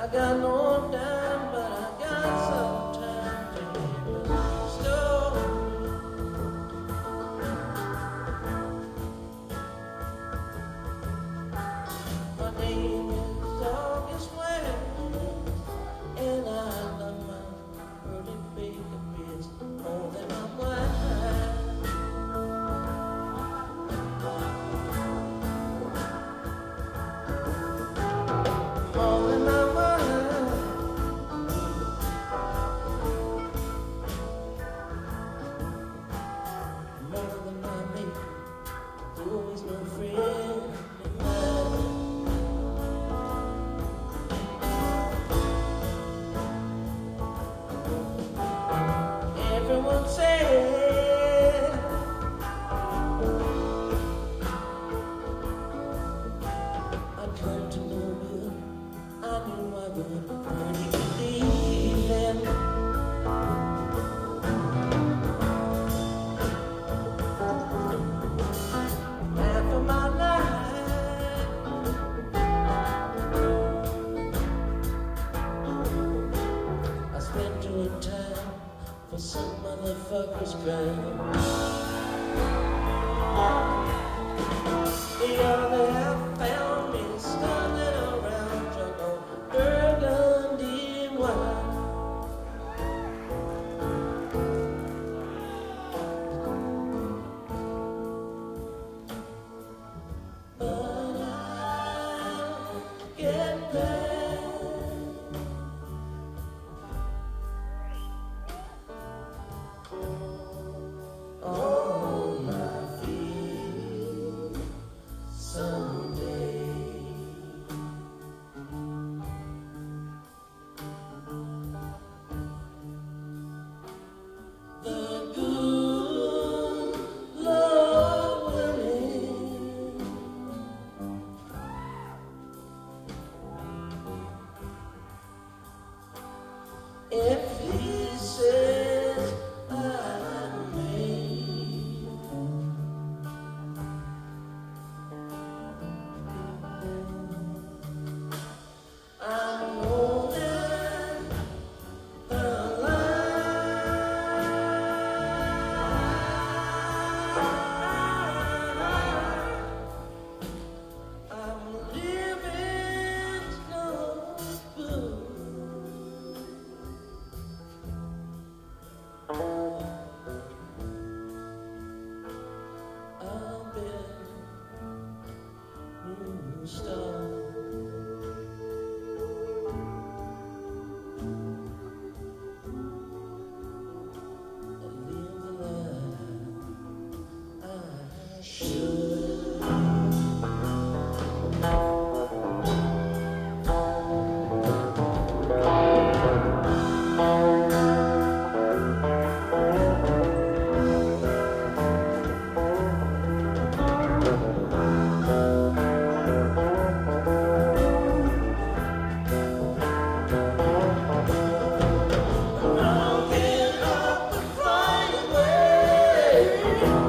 got no time, but I got some time to hear a story. My name is August West, and I love my pretty baby bits more than my wife. More than my wife. More than my mate, always no friend of mine. Everyone said I'd come to know you. I knew I would pretty believe them. Half of my life I spent doing time for some motherfucker's crime. The other half found me standing around drunk on burgundy wine. But I'll get back on my feet someday. The good Lord willing, if He says I may. I know that the life I'm living's no good. I've been moonstar. I live the life I should. I'll get up and fly away.